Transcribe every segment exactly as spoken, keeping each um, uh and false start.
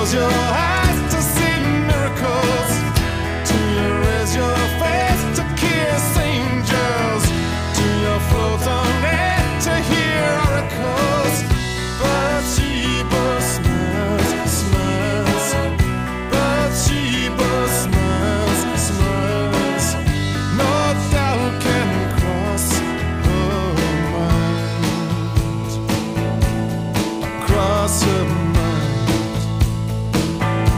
Close your eyes to see miracles, till you raise your face to kiss angels, till you float on air to hear oracles. Bathsheba smiles, smiles. Bathsheba smiles, smiles. No doubt can cross her mind, cross her mind.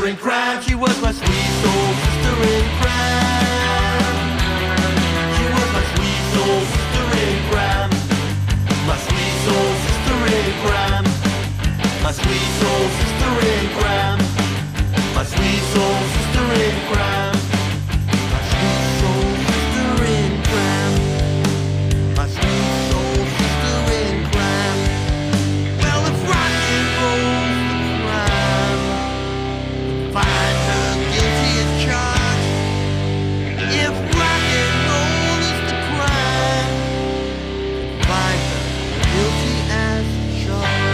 in crime. She was my sweet soul sister in crime. She was my sweet soul sister in crime. My sweet soul sister in crime. My sweet soul sister in crime. My sweet soul sister in crime. My sweet soul sister in crime. My sweet soul sister in crime. Well, if rock and roll's the crime, find her guilty as charged. If rock and roll is the crime, find her guilty as charged.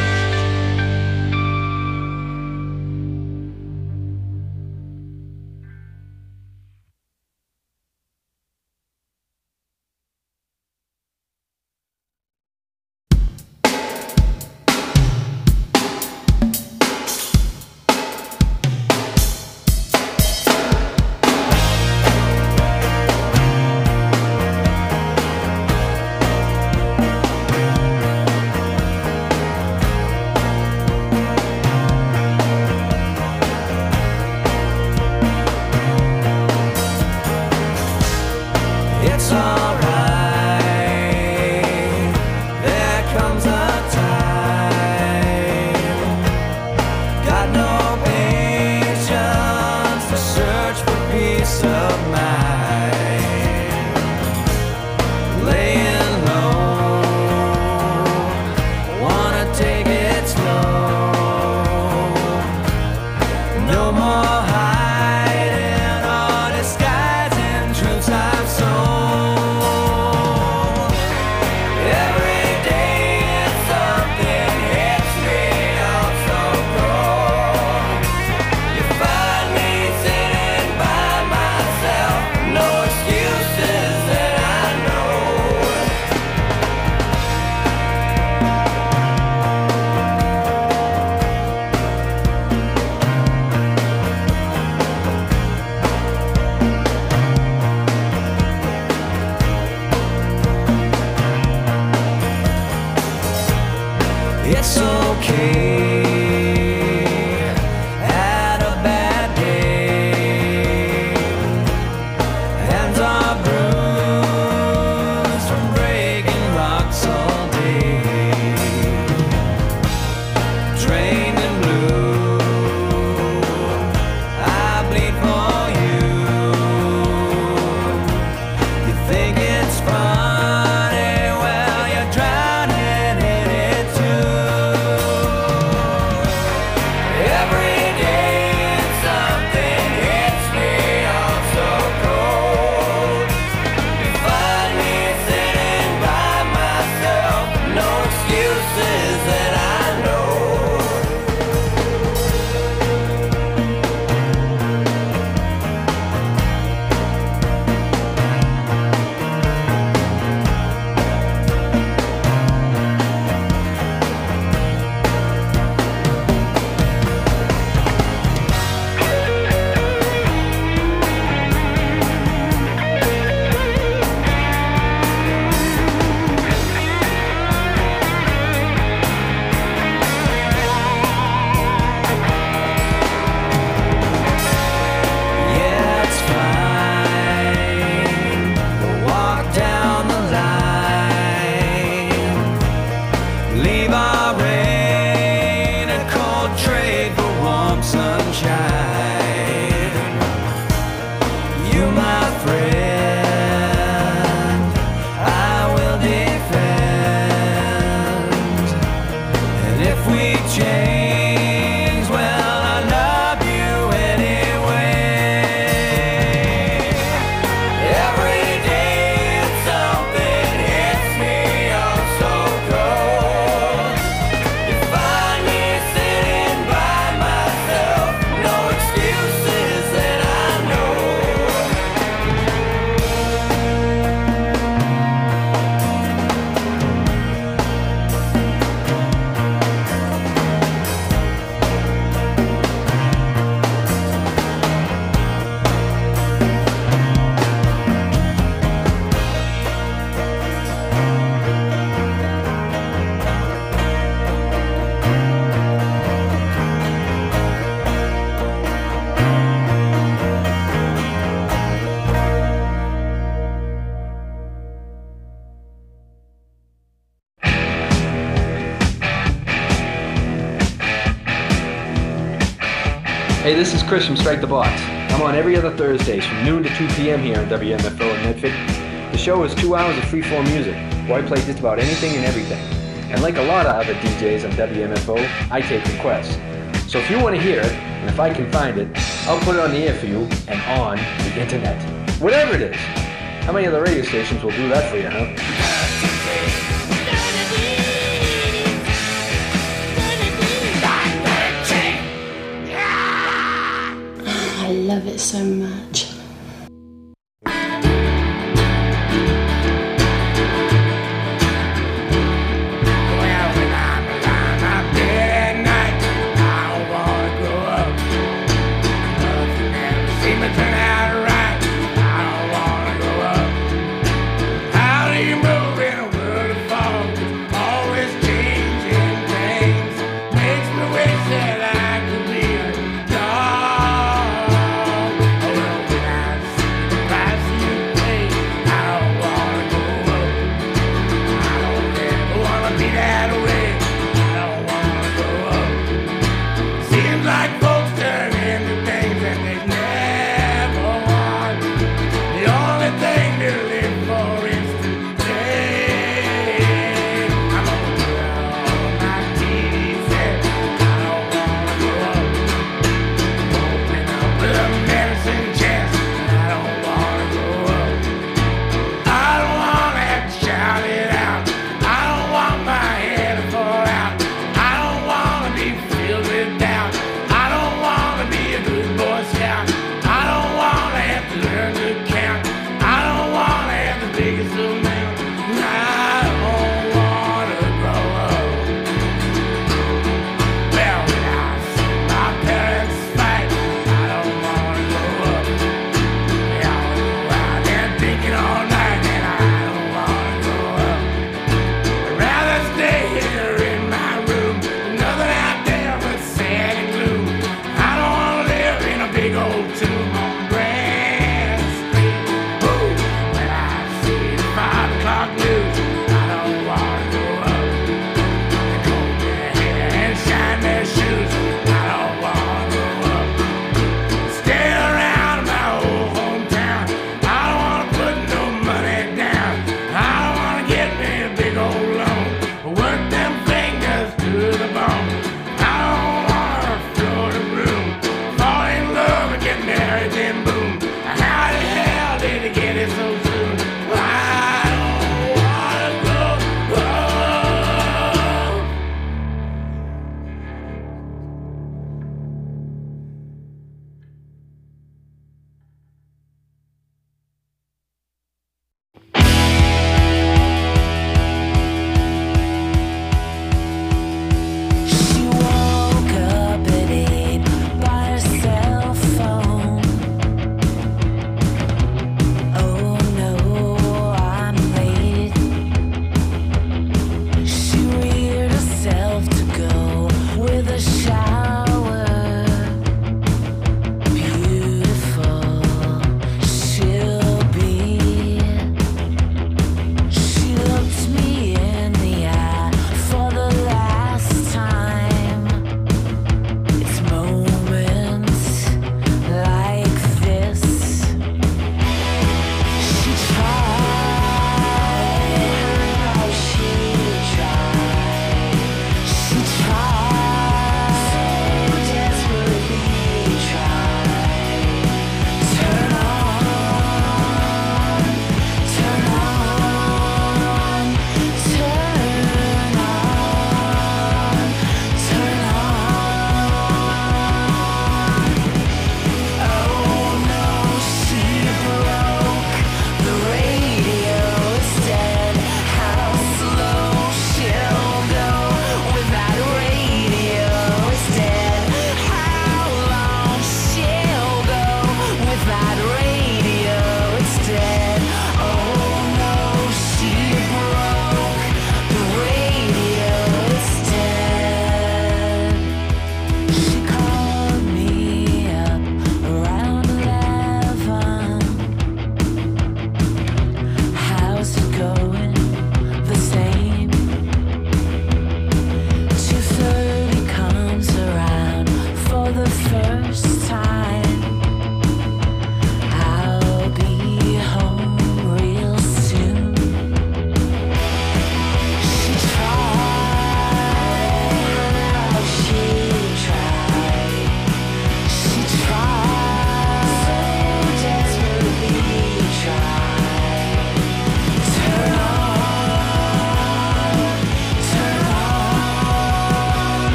It's alright, there comes a time. Got no patience to search for peace of mind. Laying low, wanna take it slow. No more hiding or disguising truths I've sown. It's okay, had a bad day. Hands are bruised from breaking rocks all day. Trained in blue, I bleed for you. You think it's funny, well you're drowning in it too. Hey, this is Chris from Strike the Box. I'm on every other Thursdays from noon to two p.m. here on W M F O in Medford. The show is two hours of free-form music, where I play just about anything and everything. And like a lot of other D Js on W M F O, I take requests. So if you want to hear it, and if I can find it, I'll put it on the air for you and on the internet. Whatever it is. How many other radio stations will do that for you, huh? I love it so much. Makes me wish that I could be a dog.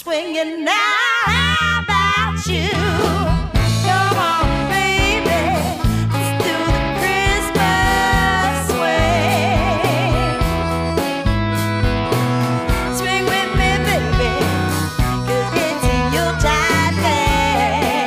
swinging now. How about you? Come on, baby, let's do the Christmas swing. Swing with me, baby, 'cause it's your time thing.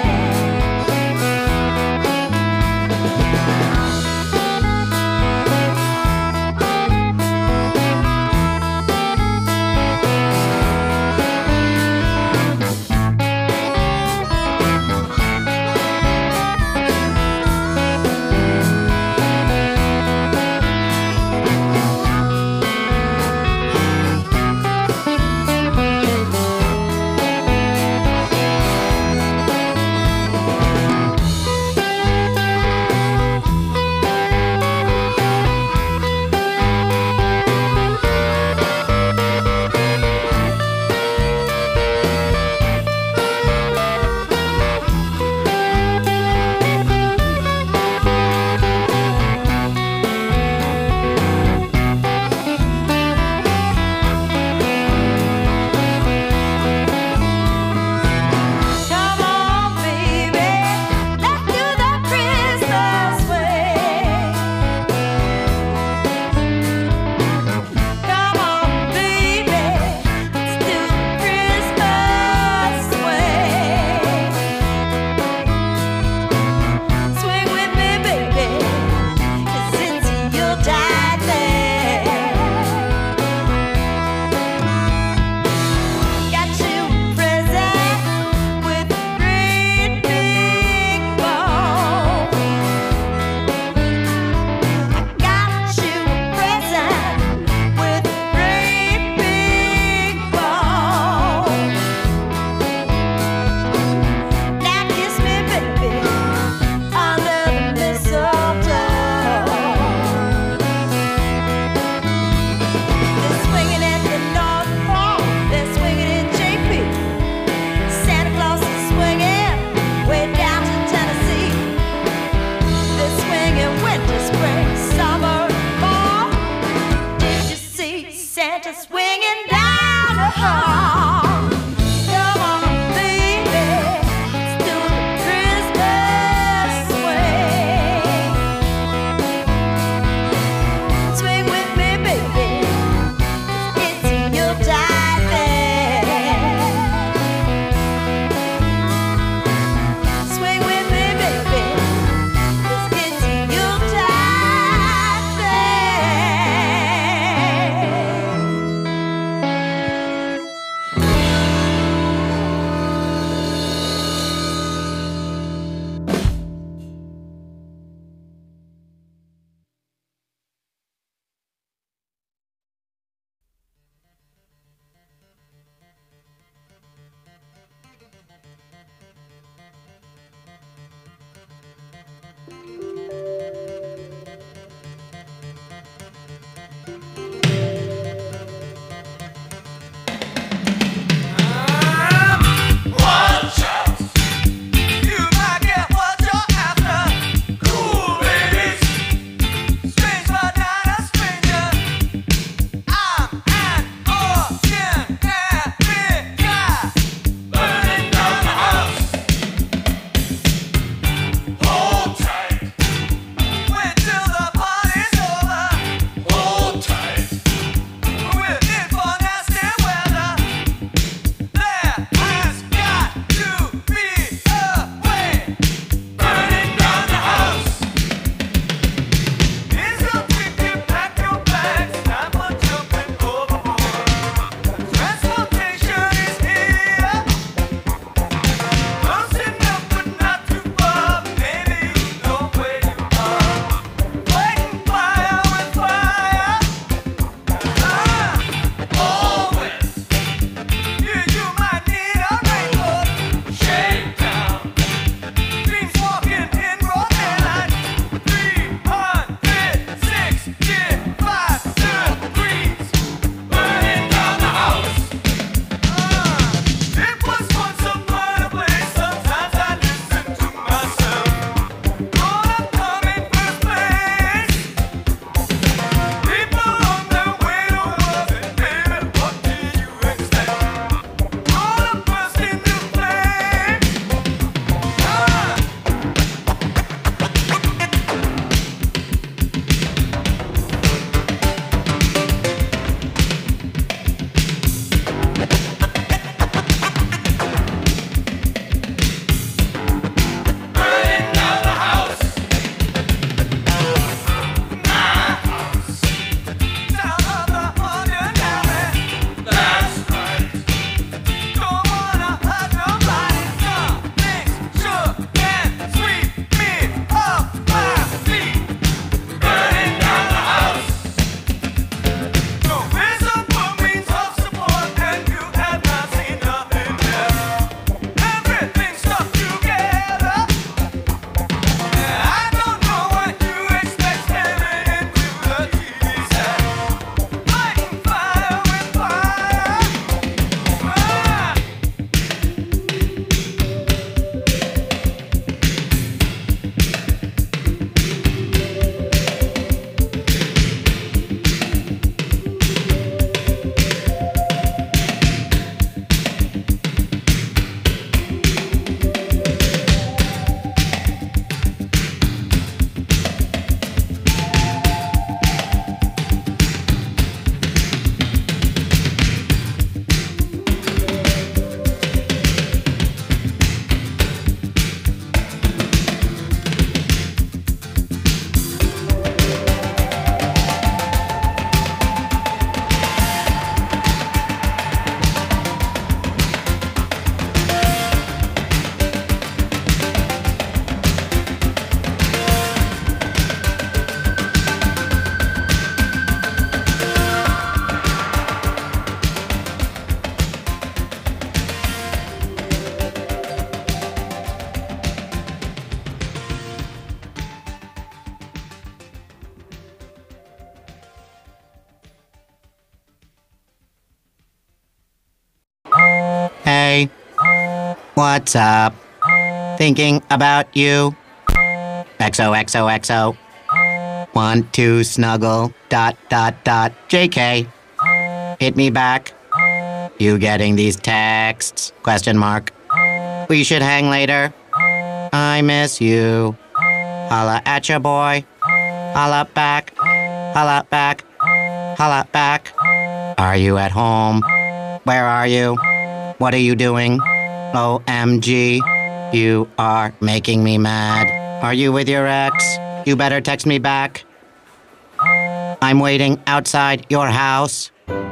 Hey, what's up? Thinking about you. X O X O X O. Want to snuggle, dot, dot, dot, J K. Hit me back. You getting these texts? Question mark. We should hang later. I miss you. Holla at ya, boy. Holla back. Holla back. Holla back. Are you at home? Where are you? What are you doing? O M G. You are making me mad. Are you with your ex? You better text me back. I'm waiting outside your house.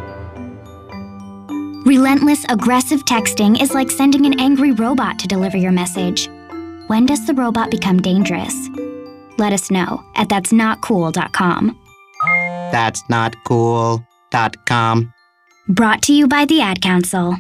Relentless, aggressive texting is like sending an angry robot to deliver your message. When does the robot become dangerous? Let us know at that's not cool dot com. That's not cool dot com. Brought to you by the Ad Council.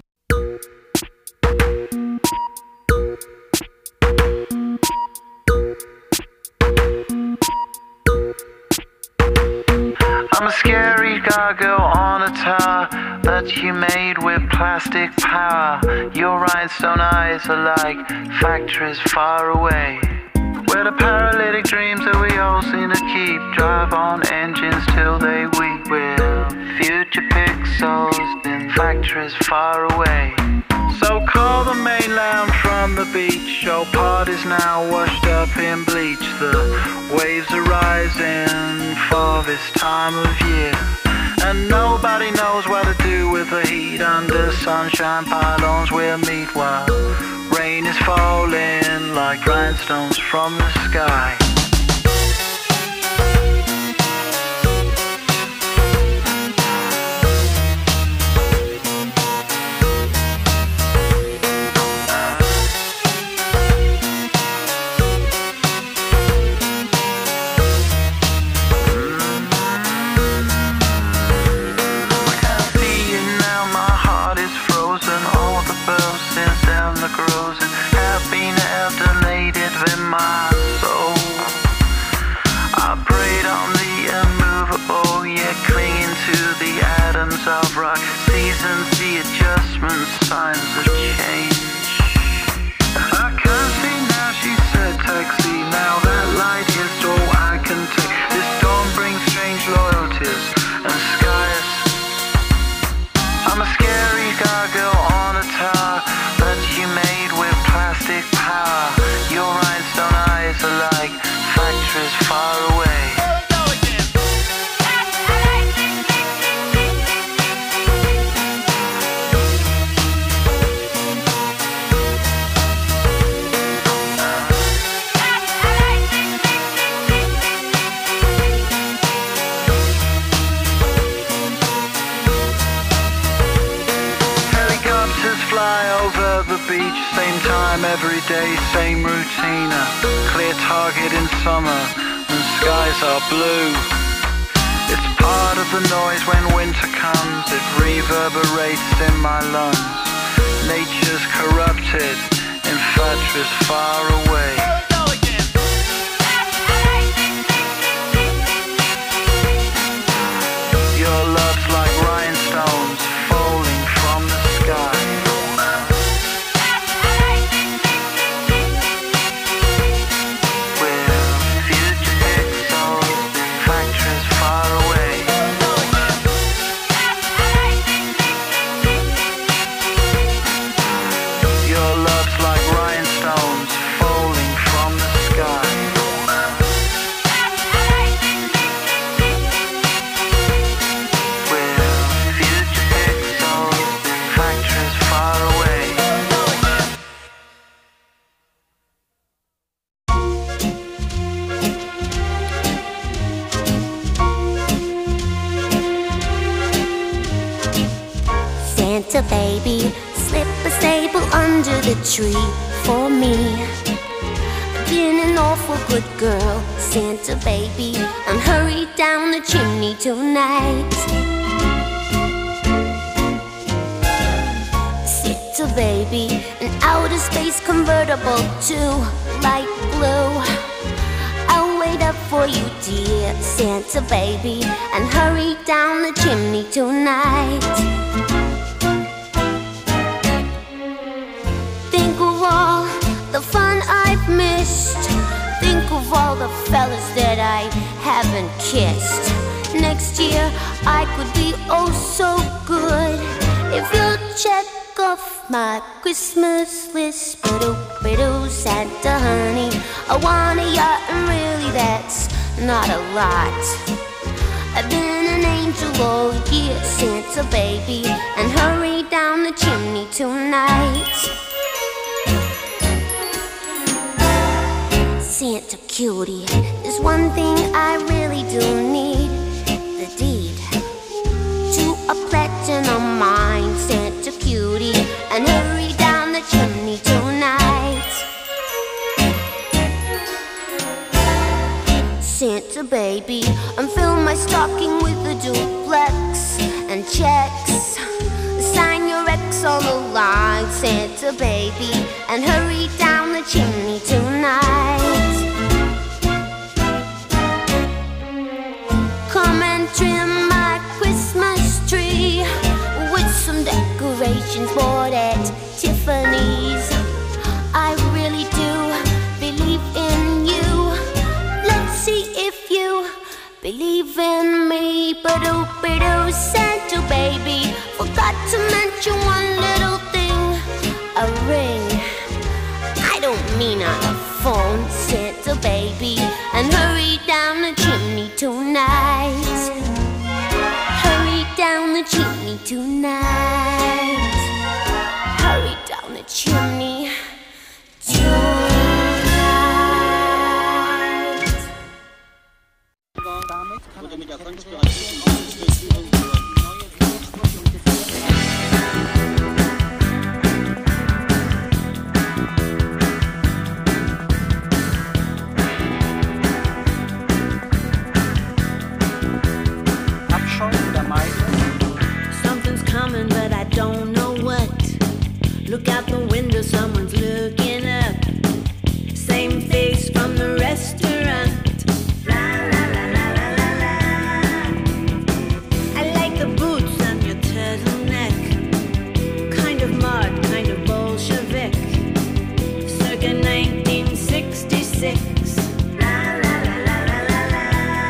I'm a scary gargoyle on a tower that you made with plastic power. Your rhinestone eyes are like factories far away, where the paralytic dreams that we all seem to keep drive on engines till they weep. With future pixels in factories far away. So call the mainland from the beach. Your part is now washed up in bleach. The waves are rising for this time of year, and nobody knows what to do with the heat. Under sunshine pylons we'll meet while rain is falling like rhinestones from the sky. Of rock, seasons, the adjustments, signs of change. I can see now, she said taxi. Now that light is all I can take. This dawn brings strange loyalties and skies. I'm a scary gargoyle on a tower that you made with plastic power. Your rhinestone eyes are like factories far away. Beach, same time every day, same routine. A clear target in summer and skies are blue. It's part of the noise when winter comes. It reverberates in my lungs. Nature's corrupted in factories far away. Your love's like rhinestones falling from the sky. Santa baby, slip a sable under the tree for me. I've been an awful good girl, Santa baby, and hurry down the chimney tonight. Santa baby, an outer space convertible to light blue. I'll wait up for you, dear Santa baby, and hurry down the chimney tonight. that I haven't kissed. Next year I could be oh so good if you'll check off my Christmas list. Biddle, biddle, Santa honey, I want a yacht, and really that's not a lot. I've been an angel all year, Santa baby, and hurry down the chimney tonight. Santa cutie, there's one thing I really do need, the deed to a platinum mine. Santa cutie, and hurry down the chimney tonight. Santa baby, and fill my stocking with a duplex and checks. Sign your ex on the line, Santa baby, and hurry down the chimney tonight. Come and trim my Christmas tree with some decorations bought at Tiffany's. I really do believe in you. Let's see if you believe in me. Ba-doo, ba-doo, Santa baby, forgot to mention one little thing, a ring. I don't mean on a phone, Santa baby, and hurry down the chimney tonight. Hurry down the chimney tonight. Hurry down the chimney tonight. Something's coming, but I don't know what. Look out the window, someone's looking up. Same face from the restaurant. La la la la la la la. I like the boots on your turtleneck. Kind of mod, kind of Bolshevik. Circa nineteen sixty-six. La la la la la la la.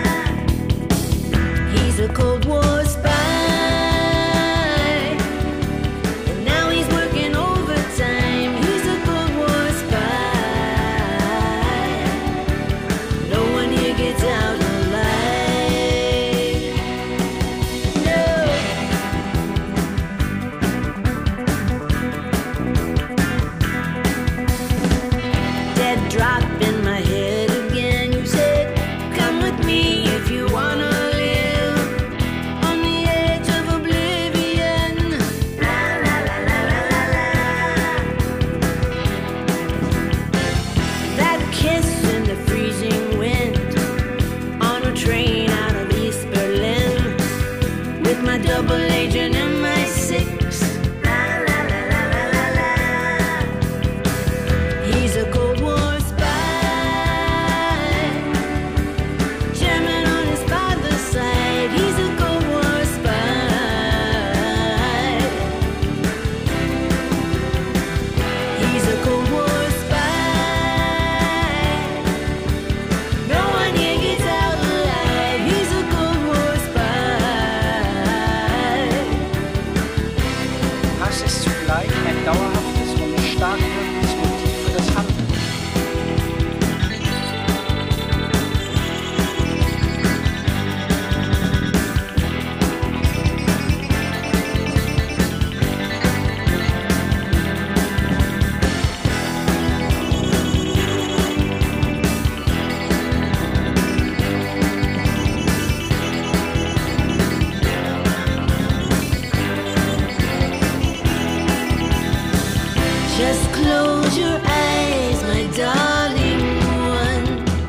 He's a Cold War spy. Double agent in my six. La la la la la la la. He's a Cold War spy. German on his father's side. He's a Cold War spy. He's a Cold War spy. No one here gets out alive. He's a Cold War spy. Hass ist zugleich ein dauerhaftes und stark wirkendes Motiv für das Handeln. Just close your eyes, my darling one,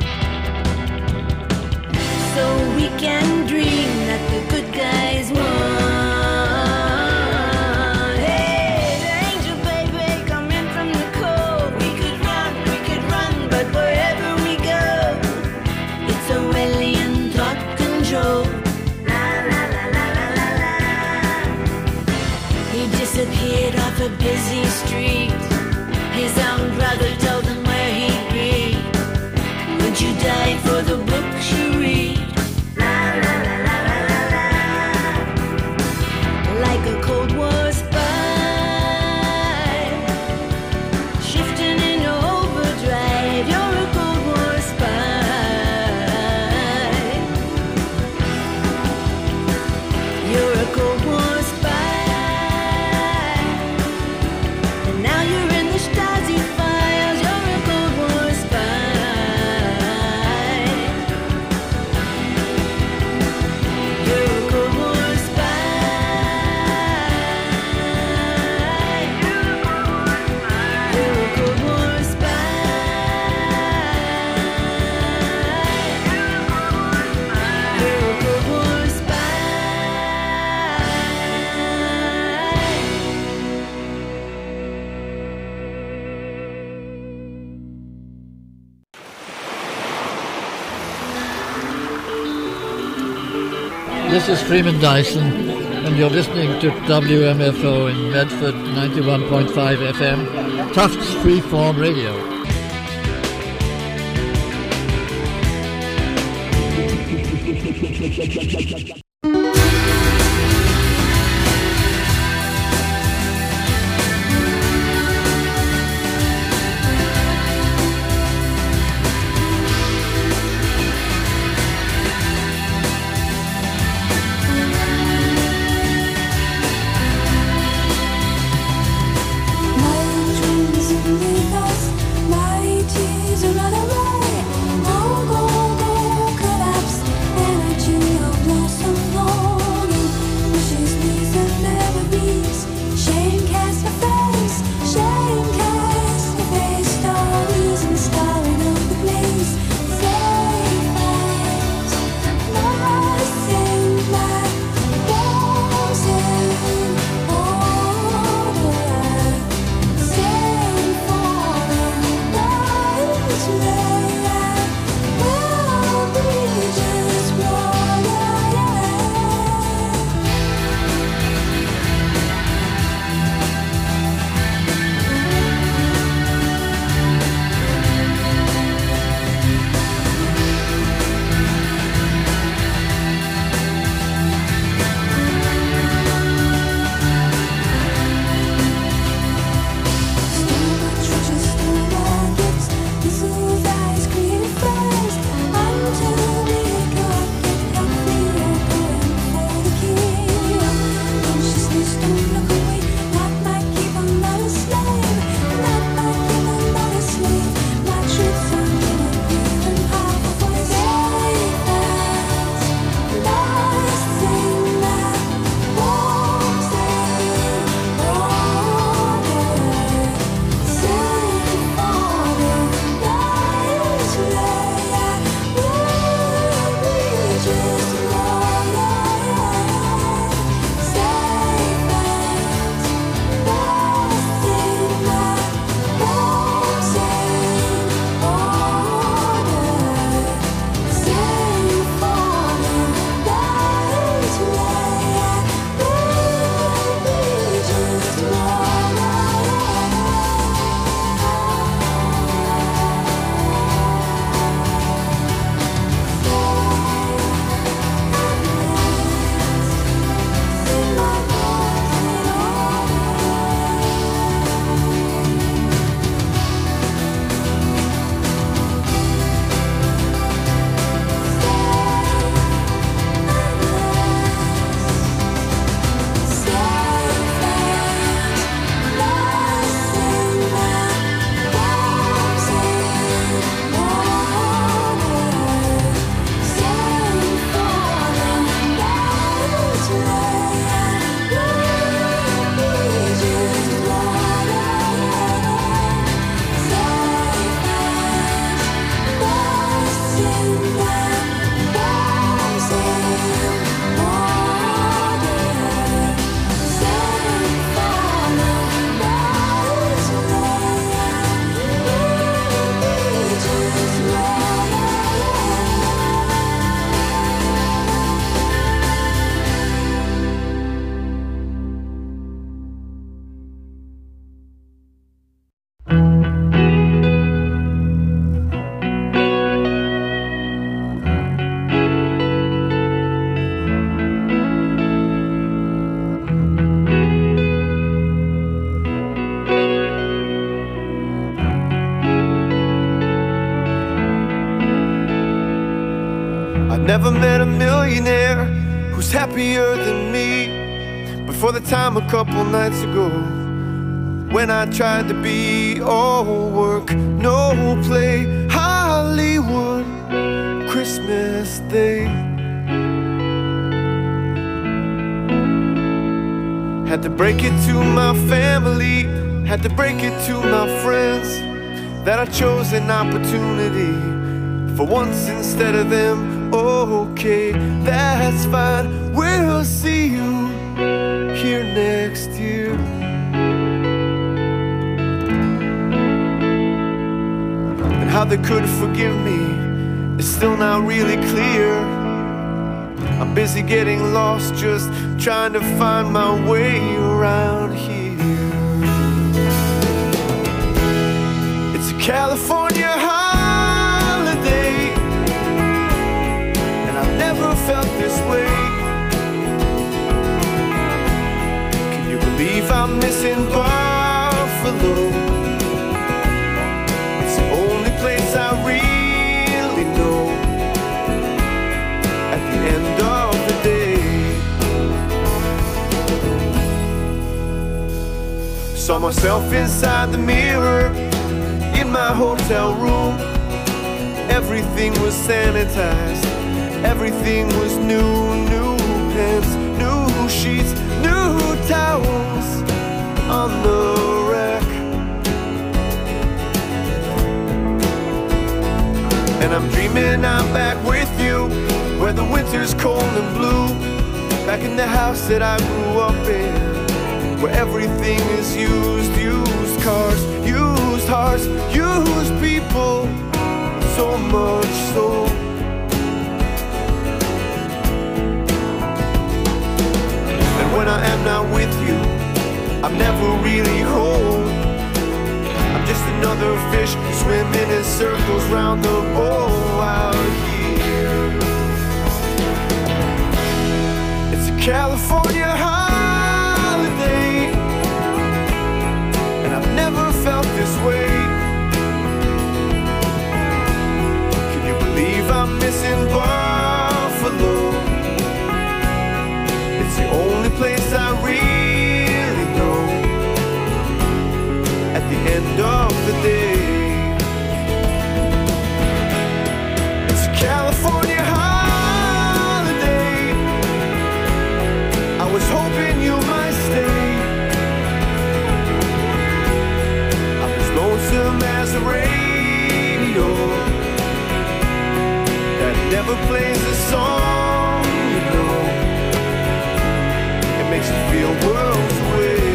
so we can dream that the good guys won. Hey, the angel baby, come in from the cold. We could run, we could run, but wherever we go, it's Orwellian thought control. La la la la la la la. He disappeared off a busy street. His own brother told him where he'd be. Would you die for the book This is Freeman Dyson, and you're listening to W M F O in Medford, ninety-one point five F M, Tufts Freeform Radio. Never met a millionaire who's happier than me. But for the time a couple nights ago, when I tried to be all work, no play, Hollywood, Christmas Day. Had to break it to my family, had to break it to my friends, that I chose an opportunity for once instead of them. Okay, that's fine, we'll see you here next year. And how they could forgive me is still not really clear. I'm busy getting lost, just trying to find my way around here. It's a California holiday, and I've never felt this way. Can you believe I'm missing Buffalo? It's the only place I really know. At the end of the day, saw myself inside the mirror in my hotel room. Everything was sanitized, everything was new. New pens, new sheets, new towels on the rack. And I'm dreaming I'm back with you, where the winter's cold and blue, back in the house that I grew up in, where everything is used, used cars, used hearts, used people, so much so. And when I am not with you, I'm never really home. I'm just another fish swimming in circles round the bowl out here. It's a California holiday, and I've never felt this way. Can you believe I'm missing Buffalo? It's the only place I really know. At the end of the day, it's a California holiday. I was hoping you might stay. I'm as lonesome as a radio that never plays a song, you know. It makes you feel worlds away,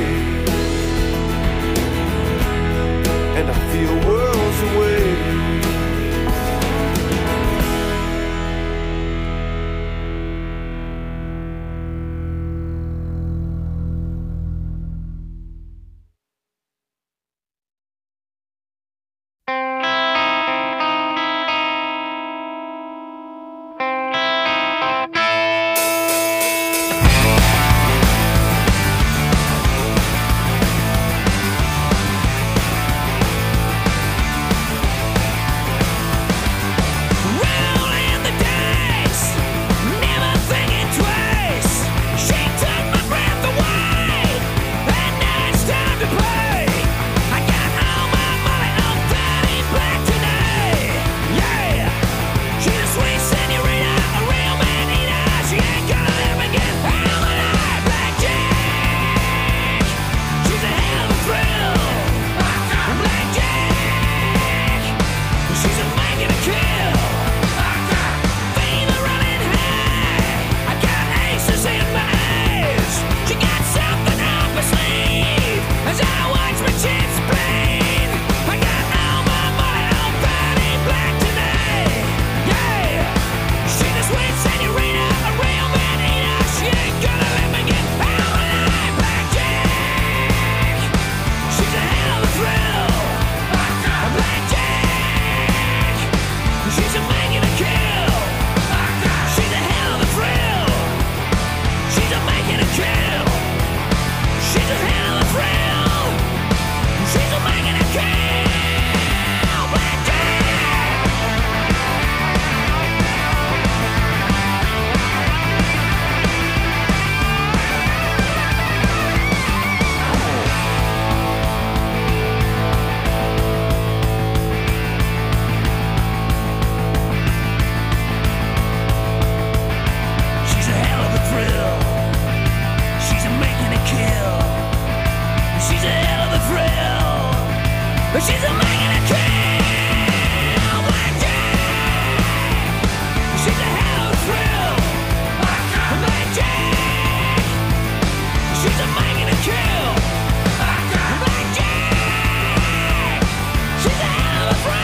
and I feel worlds away.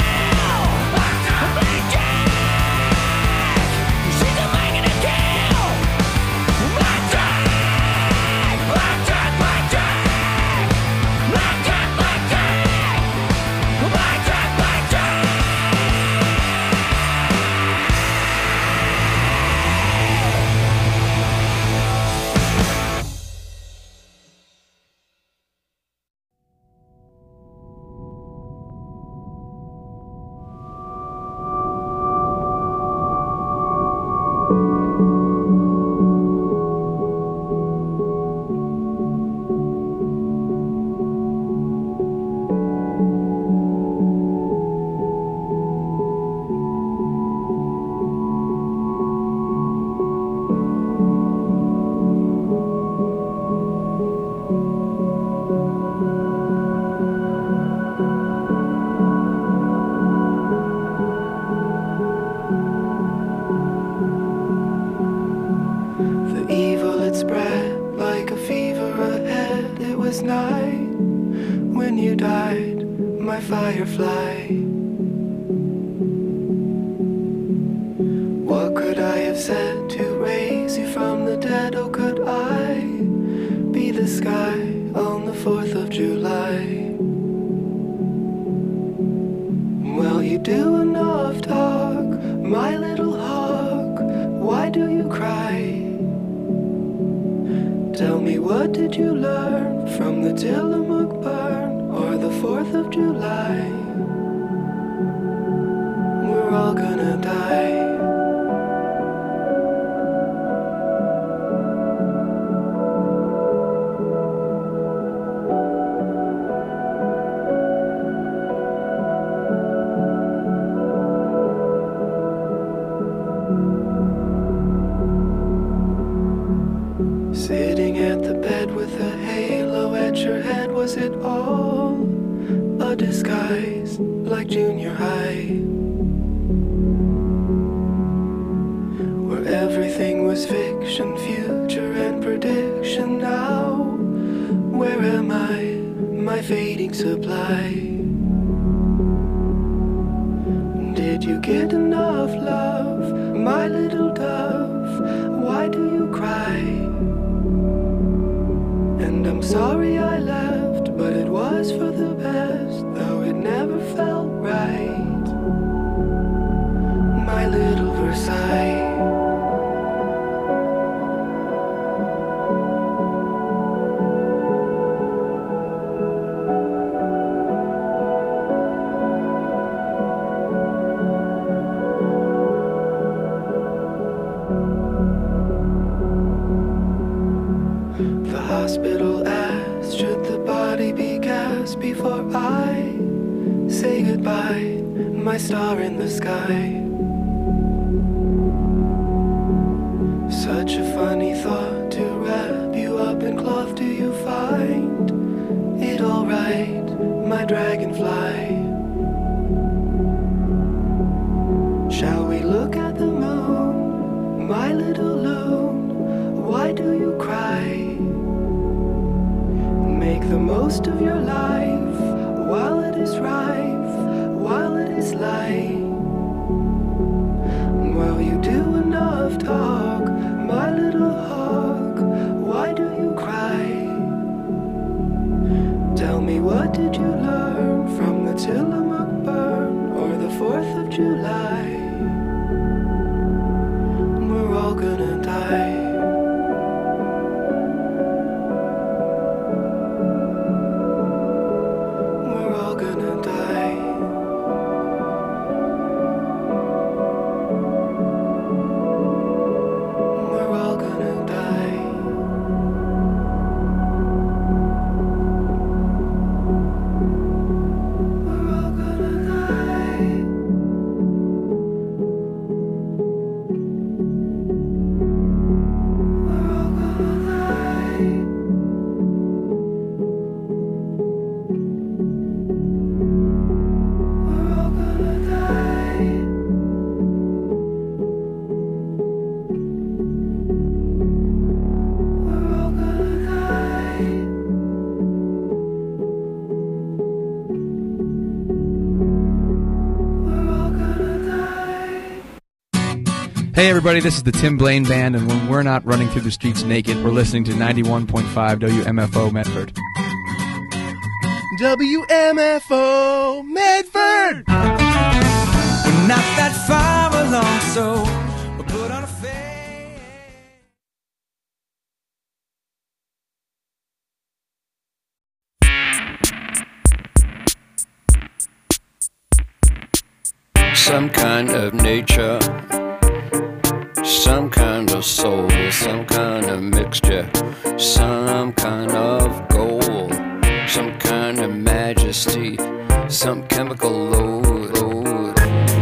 She's a my firefly. What could I have said to raise you from the dead? Oh, could I be the sky on the fourth of July? Well, you do enough talk, my little hawk. Why do you cry? Tell me, what did you learn from the Tillamook burn or the fourth of July? We're all gonna die. Sitting at the bed with a halo at your head, was it all a disguise like junior high? Where everything was fiction, future and prediction. Now, where am I, my fading supply? Did you get enough love, my little dove? Why do you cry? And I'm sorry I left, but it was for the best, though it never felt right. My little Versailles. The hospital asked, should the body be gassed before I say goodbye, my star in the sky? Such a funny thought to wrap you up in cloth. Do you find it alright, my dragonfly? Shall we look at the moon, my little loon? Why do you cry? Make the most of your life while it is rife, while it is light. While you do enough talk, my little hawk, why do you cry? Tell me, what did you learn from the Tillamook burn or the fourth of July? We're all gonna die. Hey everybody, this is the Tim Blaine Band, and when we're not running through the streets naked, we're listening to ninety-one point five W M F O Medford. W M F O Medford! We're not that far along, so we'll put on a face. Some kind of nature, some kind of soul, some kind of mixture, some kind of gold, some kind of majesty, some chemical load, load.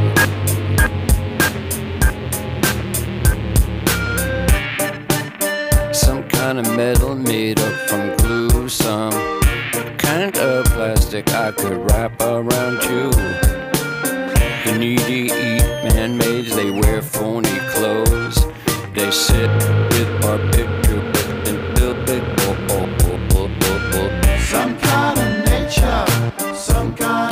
Some kind of metal made up from glue, some kind of plastic I could wrap around you. The needy eat man-mades, they wear phony clothes. They sit with our picture and build big. Some kind of nature, some kind